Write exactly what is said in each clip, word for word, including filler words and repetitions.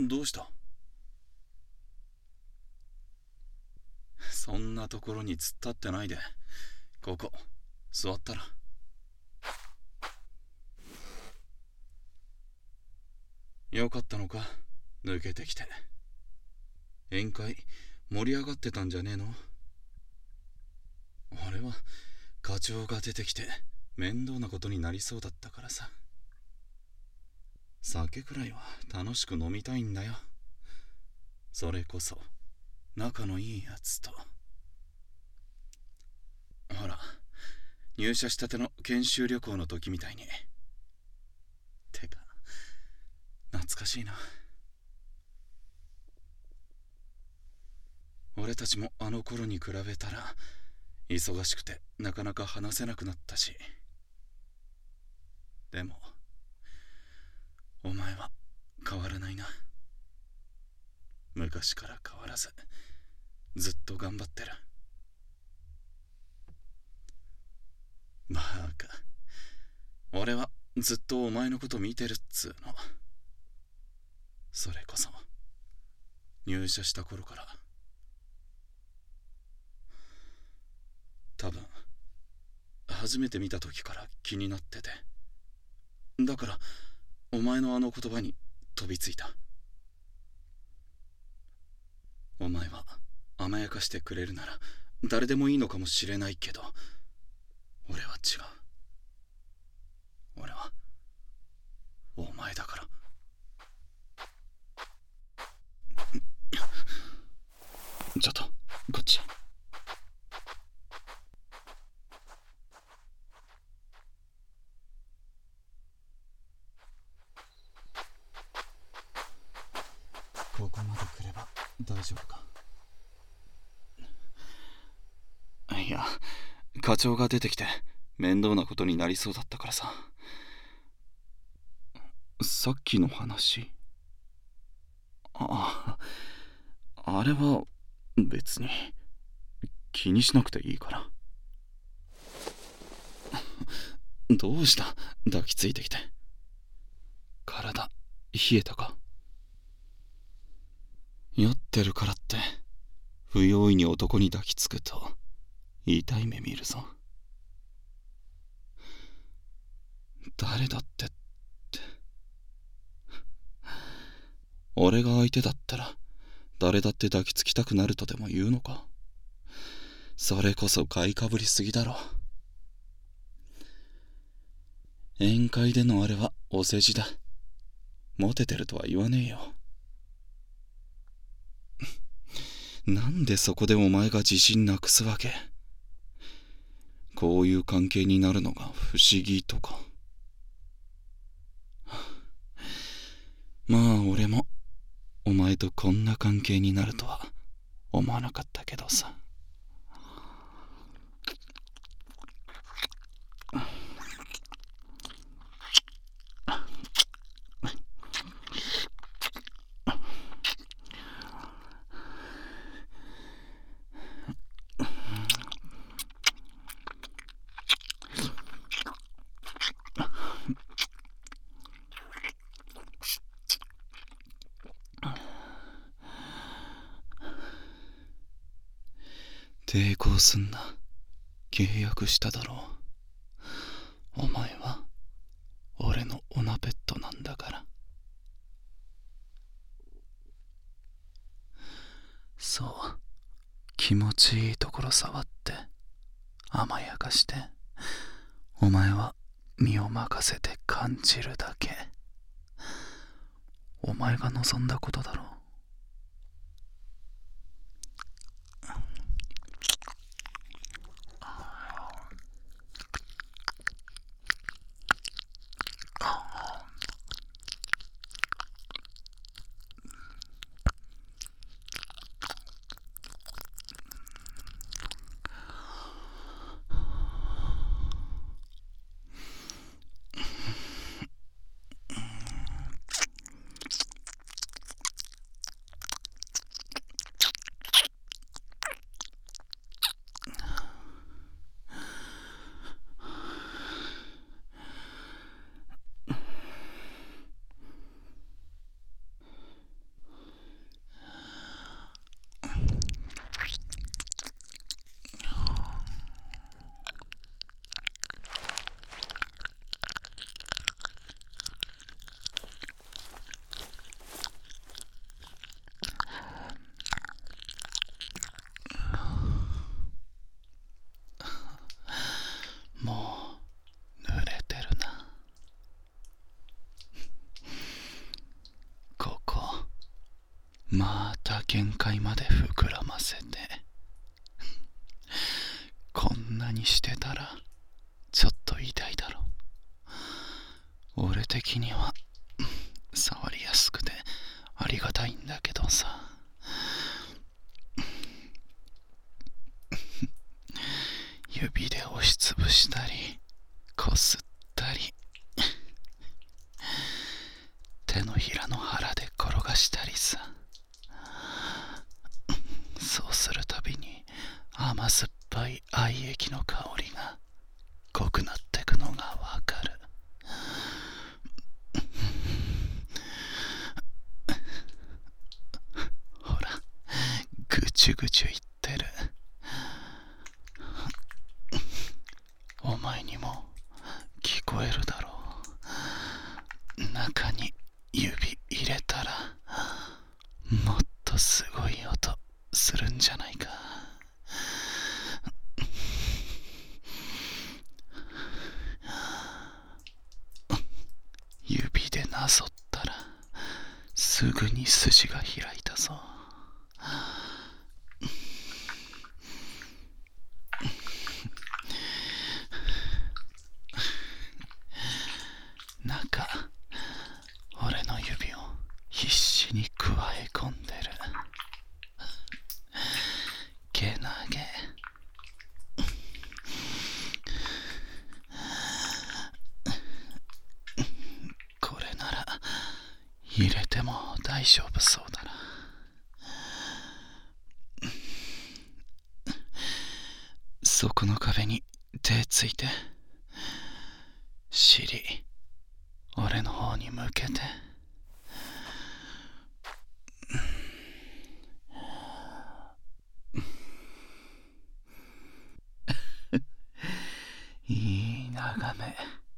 どうした？そんなところに突っ立ってないで、ここ座ったら。よかったのか、抜けてきて。宴会盛り上がってたんじゃねえの？俺は課長が出てきて面倒なことになりそうだったからさ。酒くらいは楽しく飲みたいんだよ。それこそ仲のいいやつと。ほら、入社したての研修旅行の時みたいに。てか懐かしいな。俺たちもあの頃に比べたら忙しくてなかなか話せなくなったし。でもお前は変わらないな。昔から変わらずずっと頑張ってる。バカ、俺はずっとお前のこと見てるっつうの。それこそ入社した頃から。多分初めて見た時から気になってて、だからお前のあの言葉に飛びついた。お前は甘やかしてくれるなら誰でもいいのかもしれないけど、俺は違う。俺はお前だから。ちょっとこっち。ここまで来れば大丈夫か？いや、課長が出てきて面倒なことになりそうだったからさ。さっきの話？ああ、あれは別に気にしなくていいから。どうした？抱きついてきて。体冷えたか？酔ってるからって不用意に男に抱きつくと痛い目見るぞ。誰だってって。俺が相手だったら誰だって抱きつきたくなるとでも言うのか？それこそ買いかぶりすぎだろ。宴会でのあれはお世辞だ。モテてるとは言わねえよ。なんでそこでお前が自信なくすわけ？こういう関係になるのが不思議とか。まあ俺もお前とこんな関係になるとは思わなかったけどさ。抵抗すんな。契約しただろう。お前は俺のオナペットなんだから。そう、気持ちいいところ触って甘やかして、お前は身を任せて感じるだけ。お前が望んだことだろう。 また限界まで膨らませて、こんなにしてたらちょっと痛いだろ。俺的には触りやすくてありがたいんだけどさ。指で押しつぶしたりこすったり、手のひらの腹で転がしたりさ。そうするたびに甘酸っぱい愛液の香りが濃くなってくのがわかる。ほら、ぐちゅぐちゅ言ってる。お前にも聞こえるだろう。中に指入れたらもっとすごい音するんじゃないか。指でなぞったらすぐに筋が開いたぞ。中、俺の指を必死にくわえ込んでる。けなげ。これなら入れても大丈夫そうだな。そこの壁に手ついて、尻俺の方に向けて。いい眺め。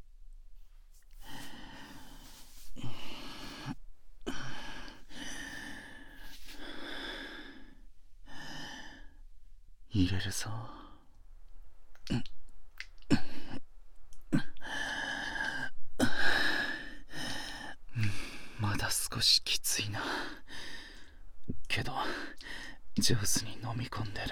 入れるぞ。まだ少しきついな。けど上手に飲み込んで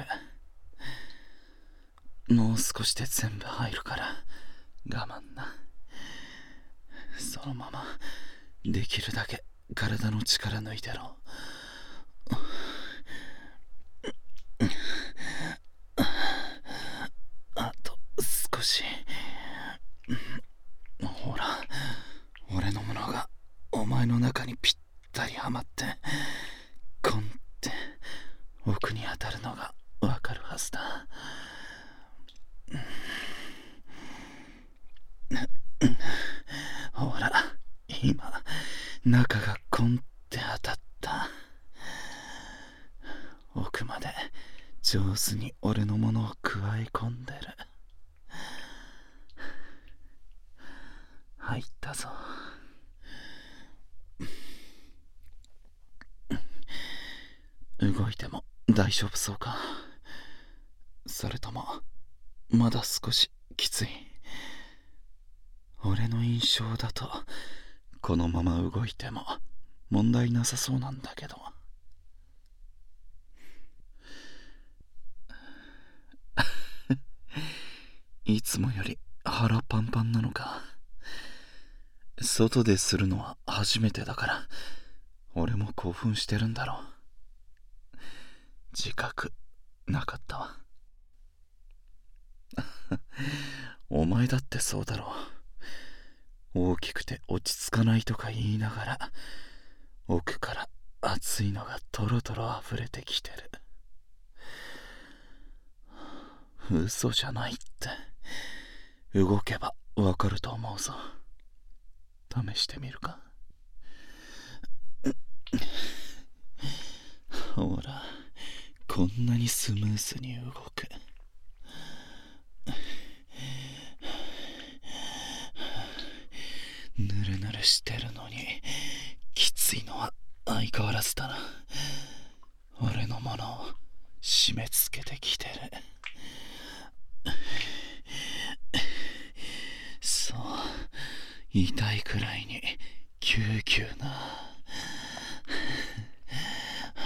る。もう少しで全部入るから我慢な。そのままできるだけ体の力抜いてろ。あと少し。ほら、俺のものがお前の中にぴったりはまってコンって奥に当たるのがわかるはずだ。ほら、今中がコンって当たった。奥まで上手に俺のものをくわえ込んでる。入ったぞ。動いても大丈夫そうか。それともまだ少しきつい。俺の印象だとこのまま動いても問題なさそうなんだけど。いつもより腹パンパンなのか。外でするのは初めてだから俺も興奮してるんだろう。自覚なかったわ。お前だってそうだろう。大きくて落ち着かないとか言いながら奥から熱いのがトロトロ溢れてきてる。嘘じゃないって。動けばわかると思うぞ。試してみるか。ほら、こんなにスムーズに動く。ぬるぬるしてるのにきついのは相変わらずだな。俺のものを締め付けてきてる。そう、痛いくらいにキューキューな。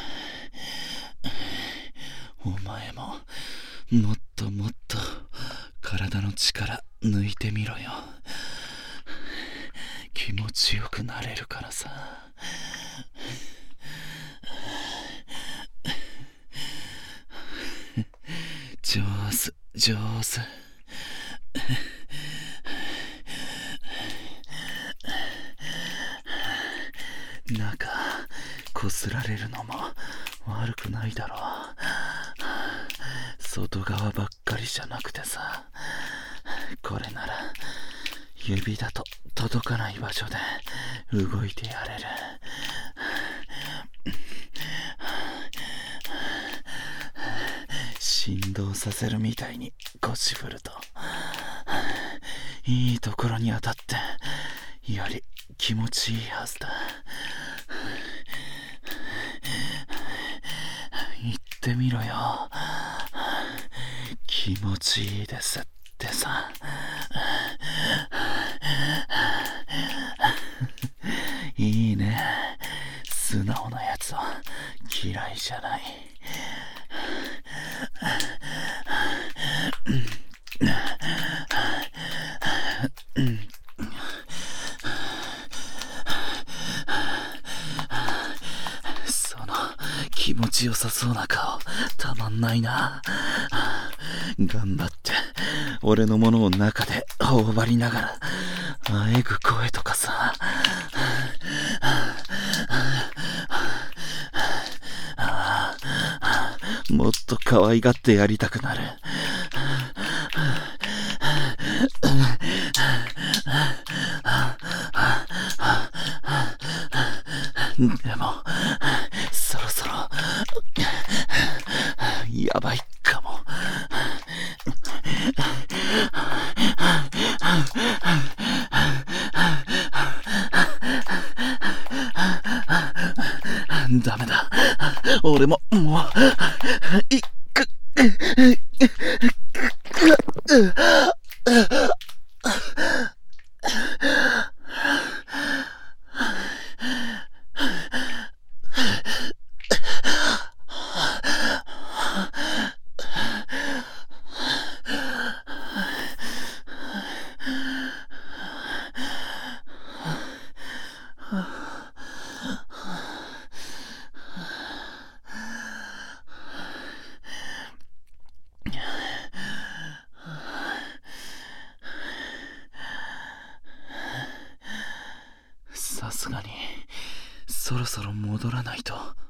もっともっと体の力抜いてみろよ。気持ちよくなれるからさ。上手上手。中こすられるのも悪くないだろう。外側ばっかりじゃなくてさ、これなら指だと届かない場所で動いてやれる。振動させるみたいにこしぶるといいところに当たってより気持ちいいはずだ。言ってみろよ。気持ちいいですってさ。いいね。素直なやつは嫌いじゃない。その気持ちよさそうな顔たまんないな。頑張って俺のものを中で頬張りながらあえぐ声とかさ。もっと可愛がってやりたくなる。でもそろそろやばいかも。ダメだ。俺ももういくさすがにそろそろ戻らないと。